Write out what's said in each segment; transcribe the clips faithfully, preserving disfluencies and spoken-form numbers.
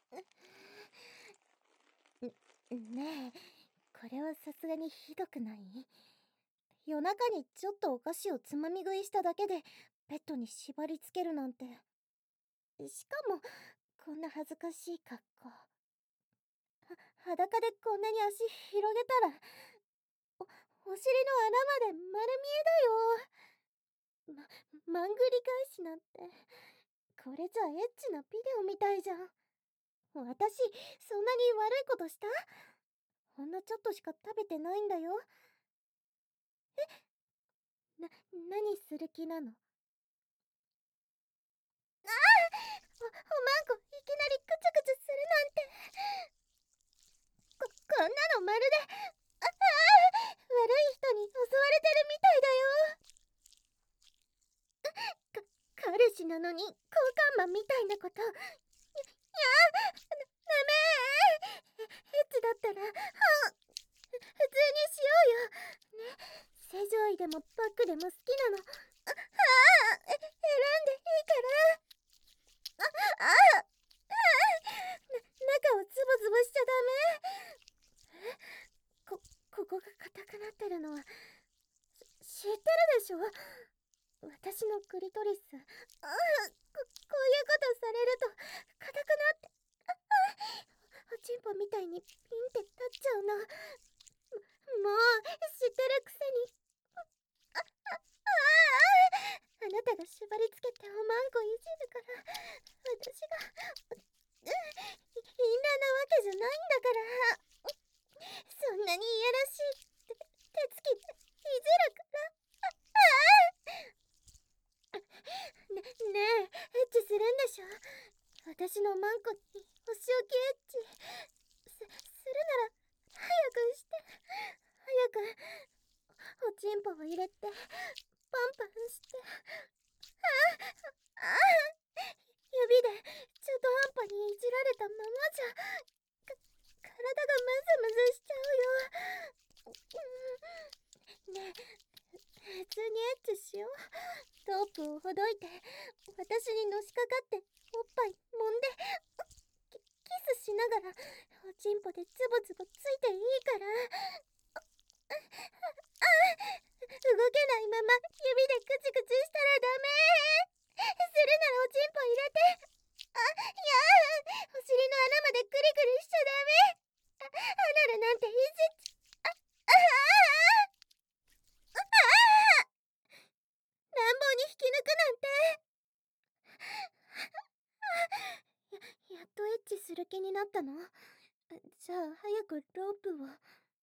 ねえ、これはさすがにひどくない？夜中にちょっとお菓子をつまみ食いしただけでベッドに縛り付けるなんて。しかもこんな恥ずかしい格好。は裸でこんなに足広げたらおお尻の穴まで丸見えだよ。ま、まんぐり返しなんて、これじゃエッチなビデオみたいじゃん。私そんなに悪いことした？ほんのちょっとしか食べてないんだよ。な、何する気なの？ああ、お、おまんこいきなりクチュクチュするなんて。こ、こんなのまるで、ああ、悪い人に襲われてるみたいだよ。か、彼氏なのに交換マンみたいなこと。や、やあ、ダメー。エッチだったら、はあ、普通にしようよ。ね、正常位でもバックでも好きなの。あ、ああ、え、選んでいいから。あ、ああ、ああ、な、中をズボズボしちゃダメ。え、こ、ここが硬くなってるのは、し、知ってるでしょ？私のクリトリス。ああ、こ、こういうことされると、硬くなって、あ、あ、おちんぽみたいにピンって立っちゃうの。も、もう、知ってるくせに。あ、あ、ああ、あなたが縛り付けておまんこいじるから、私が、うん、インナーなわけじゃないんだから。そんなにいやらしいって手つきでいじるから。ああ、ね、ねえ、エッチするんでしょ？私のマンコにお仕置きエッチす、するなら早くして。早くおちんぽを入れてパンパンして。ああ、ああ、指で中途半端にいじられたままじゃ、か、体がムズムズしちゃうよ。うん、ねえ、普通にエッチしよう。ロープをほどいて私にのしかかっておっぱい揉んでキ、キスしながらおちんぽでズボズボついていいから。あ、あ、動けないまま指でクチクチしたらダメー。するならおちんぽ入れて。あ、いやー、お尻の穴までクリクリしちゃダメ。あ、アナルなんていじっちゃ、あ、ああ、ああ、乱暴に引き抜くなんて。や、やっとエッチする気になったの？じゃあ早くロープを。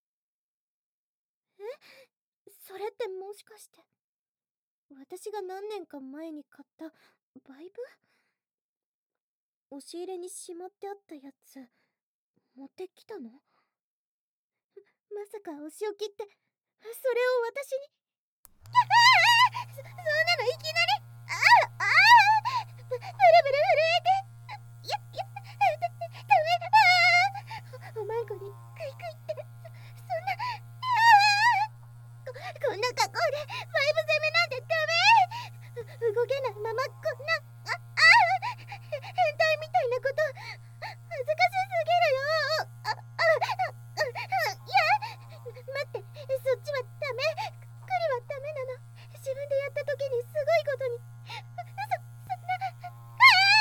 え、それってもしかして私が何年か前に買ったバイブ？押し入れにしまってあったやつ持ってきたの？ま、まさかお仕置きってそれを私に？やあ、そ、そんなのいきなり。ああ、ああ、ブ、ブルブル震えて。や、や、だ、ダメ。ああ、お、おまんこにクイクイって、そ、そんな。ああ、こ、こんな格好でバイブ攻めなんてダメ。う、動けないままこんな、あ、ああ、へ、変態みたいなこと恥ずかしすぎるよ。あ、あ、あ、あ、いや、待って、そっちはダメ。クリはダメなの。自分でやった時にすごいことに。そ、そんな、ああ、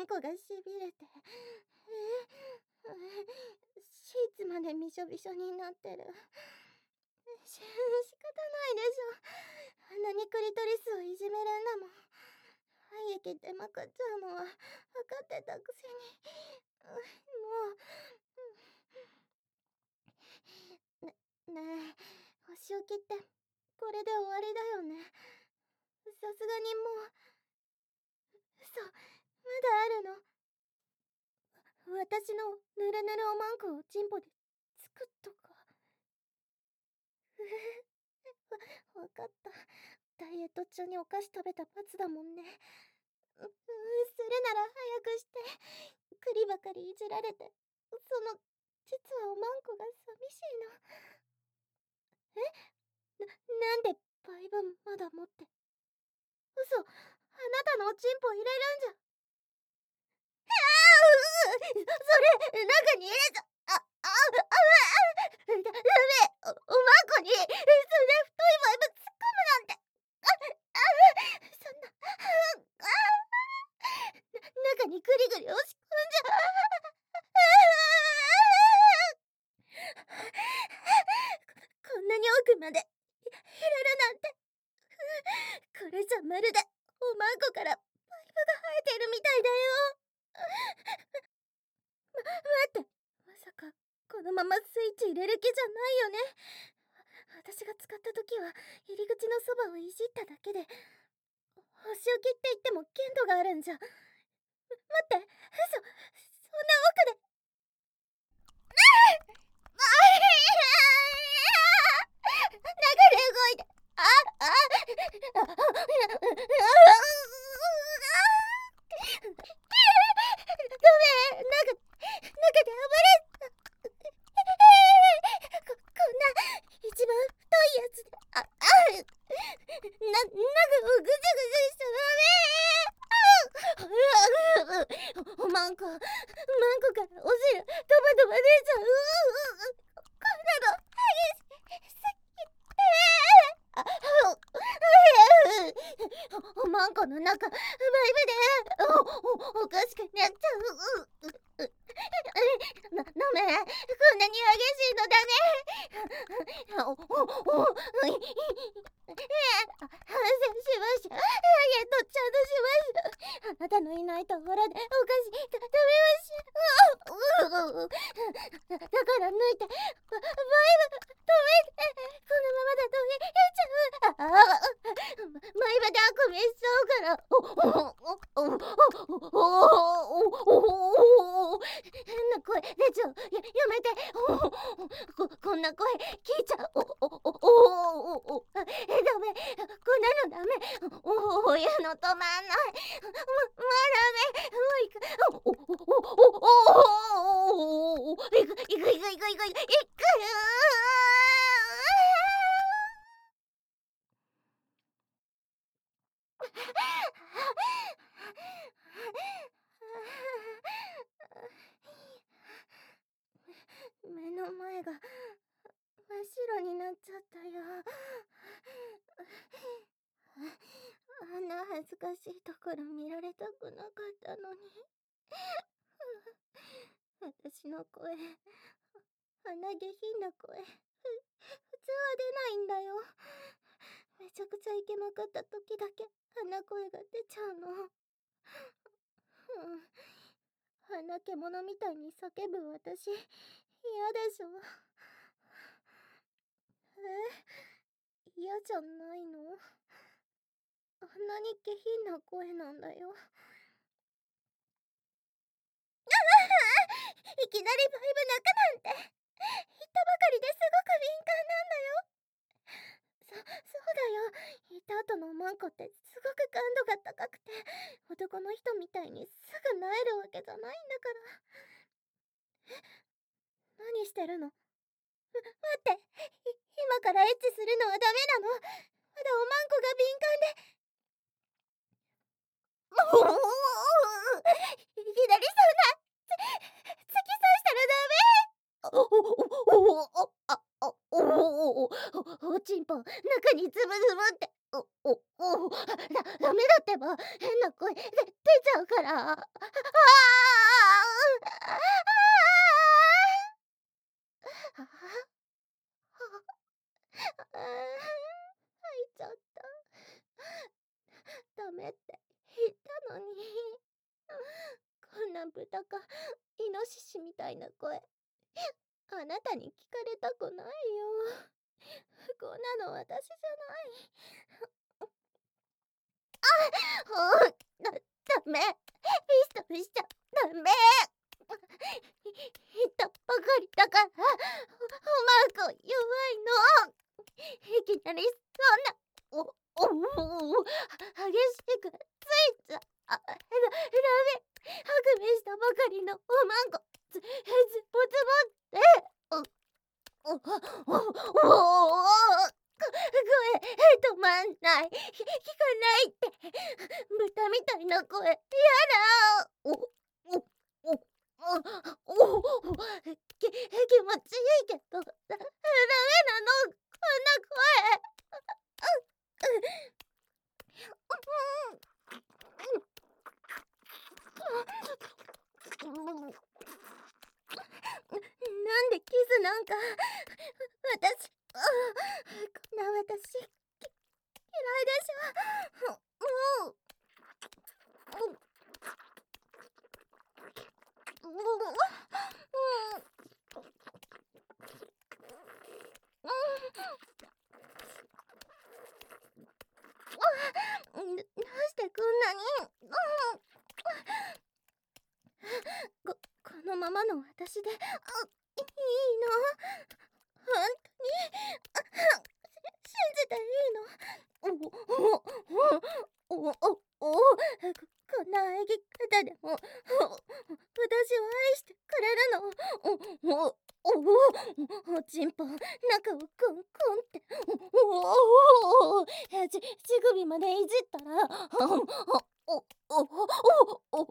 こがしびれて、えー、シーツまでびしょびしょになってる。し仕方ないでしょ。あんなにクリトリスをいじめるんだもん。廃液出まくっちゃうのは分かってたくせに。もう、ね、ねえ、お仕置きってこれで終わりだよね。さすがにもう、嘘、まだあるの。私のぬるぬるおまんこをチンポで作っとか。ふふ、わかった。ダイエット中にお菓子食べた罰だもんね。う、うするなら早くして。栗ばかりいじられて、その、実はおまんこが寂しいの。え、な、なんでバイブまだ持って。嘘、あなたのおちんぽ入れるんじゃ。ああ、うう、それ、中に入れちゃ、あ、あ、あ、あ、ダメ、お、おまんこに、そんな太いバイブ突っ込むなんて。あ、あ、そんな、あ、な、中にグリグリ押し込んじゃ、こんなに奥まで入れるなんて。これじゃまるでおまんこからバイブが生えてるみたいだよ。ま、待って、まさかこのままスイッチ入れる気じゃないよね。私が使った時は入り口のそばをいじっただけで。お仕置きって言っても限度があるんじゃ。待って、嘘、そんな奥で。ああ、中で動いて、あ、あ、あ、あ、あ、ダメ、中、中で暴れ、こ、こんな、一番太いやつで、あ、あ、な、中をぐちゃぐちゃしちゃダメ。おまんこ、おまんこからお汁、ドバドバ出ちゃう。こんなの、激しすぎて。あ、お、おまんこの中、バイブで、お、お、おかしくなっちゃう。な、ダメ、こんなに激しいのダメ。お、お、お、い、反省しました。ダイエットちゃんとしました。あなたのいないところでお菓子食べましょう。だから抜いて、ババイブ止めて。このままだと減っちゃう。ああ、バイブであくびしちゃうから。お、お、お、お、お、お、お、変な声出ちゃう。や、やめて。こ、こんな声聞いちゃう。お、お、お、お、お、お、え、ダメ。こんなのダメ。お、お、やの止まんない。ま、まダメ。もういく。お、お、お、お、お、お、いく、いく、いく、いく、いく、いく、いく。目の前が真っ白になっちゃったよ。あんな恥ずかしいところ見られたくなかったのに。私の声、あんな下品な声、ふ、普通は出ないんだよ。めちゃくちゃイケまくった時だけあんな声が出ちゃうの。うん、あんな獣みたいに叫ぶ私、嫌でしょ。え、嫌じゃないの？あんなに下品な声なんだよ。いきなりバイブ泣くなんて。言ったばかりですごく敏感なんだよ。そ、そうだよ。言った後のおまんこってすごく感度が高くて、男の人みたいにすぐ萎えるわけじゃないんだから。え、何してるの？ま、待って。い、今からエッチするのはダメなの？まだおまんこが敏感で。もう、いきなりそんな、つ、突き刺したらダメ。お、お、お、お、お、あ、お、お、お、お、おちんぽ、中にズブズブって。 おおおお、だダメだってば、変な声で出ちゃうから。ああ。ああ。ああ、吐いちゃった。ダメって言ったのに。こんな豚かイノシシみたいな声、あなたに聞かれたくないよ。こんなの私じゃない。あ、だ、ダメ。ピストルしちゃダメ。言ったばかりだから。マーコ弱いの。いきなりそんな、お、おお、激しくついちゃ、あ、だ、ダメ。ハグメしたばかりのおまんこ、つ、つぼつぼって、お、お、お、おお、声止まんない。聞かないって。豚みたいな声、やだ。お、お、お、お、お、お、き、気持ちいいけど、だ、ダメなの。こんな声。なんでキスなんか、私、こんな私、嫌いでしょ。もう。どうしてこんなに。こ、このままの私で、いいの？本当に信じていいの？お、お、お、お、お、こんな演技方でも、私を愛してくれるの？お、お、お、おちんぽ、中をコンコンって、おお、ち、乳首までいじったら、お、お、お、お、お、お、お、マン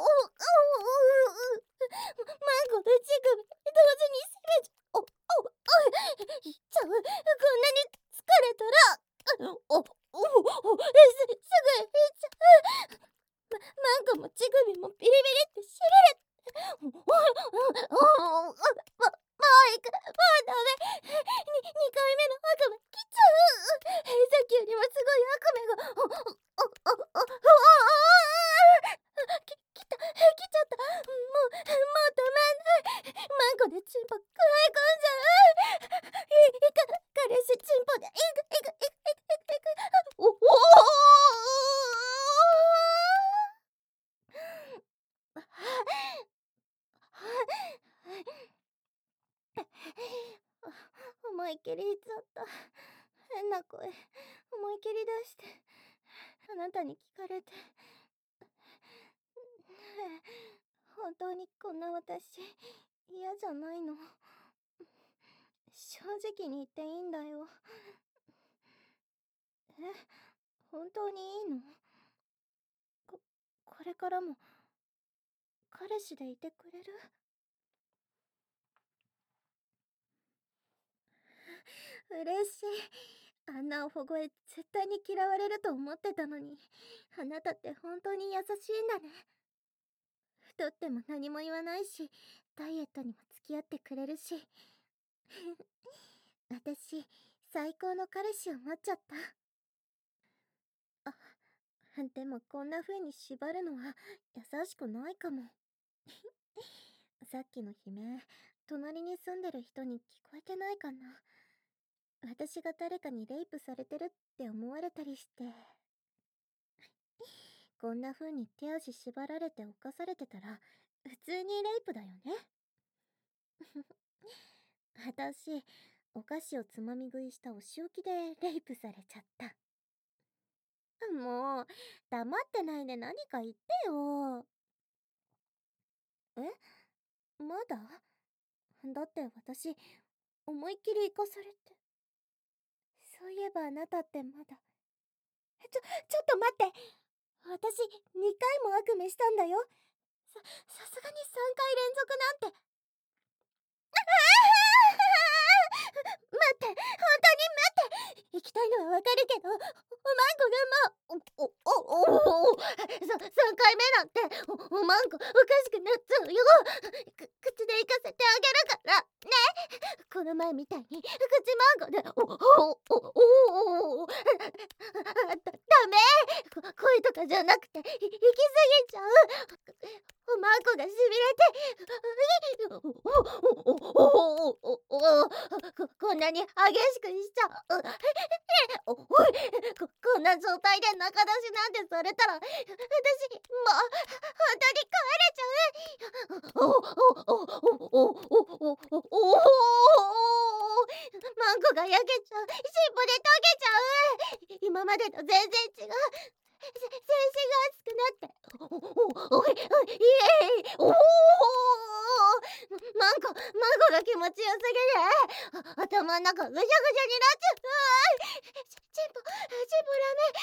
コと乳首、同時に攻めちゃ、お、お、お、いっちゃう。こんなに疲れたら、お、お、お、す、すぐいっちゃう。ま、マンコも乳首もビリビリってしびれて、お、お、お、も、もういく、もうダメ。に、にかいめの悪夢来ちゃう。さっきよりもすごい悪夢が、お、お、お、お、お、お、き、来た、来ちゃった。もう、もう止まんない。マンコでチンポ食い込んじゃう。い、いか、彼氏チンポで、いく、いく、いく、いく、いく、いく、お、お、思いっきり言っちゃった。変な声、思いっきり出して。あなたに聞かれて。本当にこんな私、嫌じゃないの？正直に言っていいんだよ。え、本当にいいの？こ、これからも、彼氏でいてくれる？嬉しい。あんなおほ声絶対に嫌われると思ってたのに、あなたって本当に優しいんだね。太っても何も言わないし、ダイエットにも付き合ってくれるし。私、最高の彼氏を持っちゃった。あ、でもこんな風に縛るのは優しくないかも。さっきの悲鳴、隣に住んでる人に聞こえてないかな。私が誰かにレイプされてるって思われたりして。こんな風に手足縛られて犯されてたら、普通にレイプだよね。私、お菓子をつまみ食いしたお仕置きでレイプされちゃった。もう、黙ってないで何か言ってよ。え？まだ？だって私、思いっきり生かされて。そういえばあなたってまだ。ちょ、ちょっと待って。私、にかいも悪夢したんだよ。さ、さすがにさんかい連続なんて。待って、本当に待って。行きたいのはわかるけど、 おまんこがもう、お、お、おお、ささんかいめなんて、おおまんこおかしくなっちゃうよ。く口で行かせてあげるから、ね。この前みたいに口まんこで、おおおおお、だダメ。こ声とかじゃなくて、い行き過ぎちゃう。おまんこがしびれて、おおおおおおお、ここんなに激しくしちゃう。おおい、ここんな状態で仲出しなんてされたら、私、もう本当に壊れちゃう。おおおおおおおおおお、マンコが焼けちゃう。尻尾で溶けちゃう。今までと全然違う。せ全身が熱くなって。おおおいおい、イエーイ。おお、マンコマンコが気持ちよすぎる。あ頭ん中ぐちゃぐちゃになっちゃう。し尻尾尻尾ダメ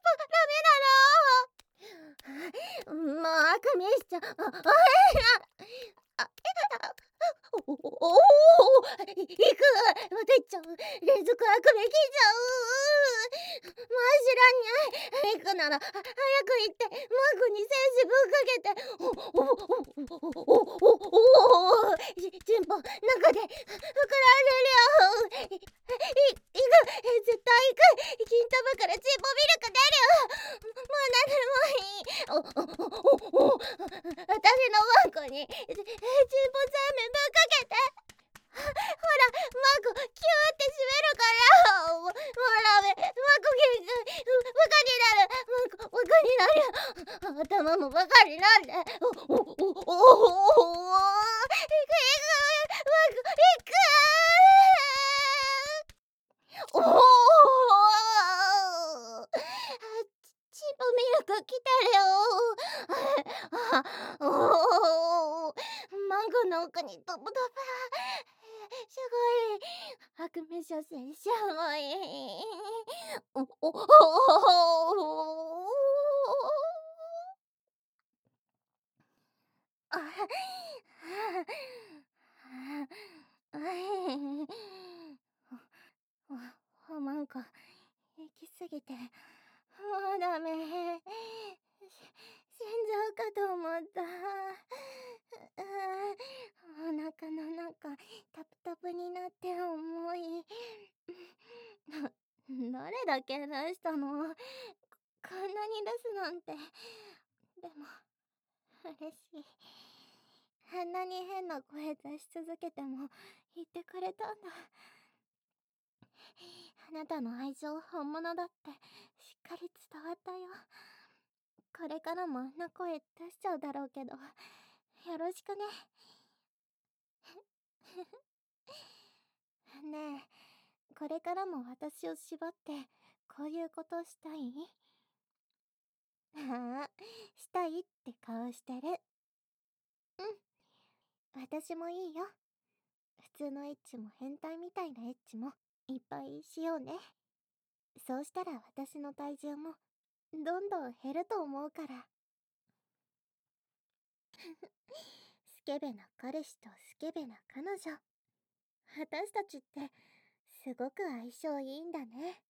尻尾ダメなの。もうあくびしちゃう。ああああおおおお、いく。てっちゃん連続あくびきちゃう。もう知らんにゃい。行くならは早く行ってマンコに精子ぶっかけて。おおおおおおおお、ちんぽ中で膨らんでるよ。いいく、絶対行く。金玉からチンポミルク出るよ。もう何でもいい。おおおお、私のマンコにチンポザーメンぶっかけて。ほら、マンコキューって閉めるから。もうダメ。マンコ元気バカになる。マンコバカになる。頭もバカになる。おおおおおおお、行く行く。マンコ行く。おお、チンポミルク来てるよ。おお、マンコの奥にドブドブ。すごい。悪夢所詮すごい。おおおお。ああ、マンコ行き過ぎてもうダメ。死んじゃうかと思った。お腹の中タプタプになって重い。誰だけ出したの。こんなに出すなんて。でも嬉しい。あんなに変な声出し続けても言ってくれたんだ。あなたの愛情本物だってしっかり伝わったよ。これからもあんな声出しちゃうだろうけど、よろしくね。ねえ、これからも私を縛ってこういうことしたい？ああ、したいって顔してる。うん、私もいいよ。普通のエッチも変態みたいなエッチもいっぱいしようね。そうしたら私の体重もどんどん減ると思うから。スケベな彼氏とスケベな彼女。私たちってすごく相性いいんだね。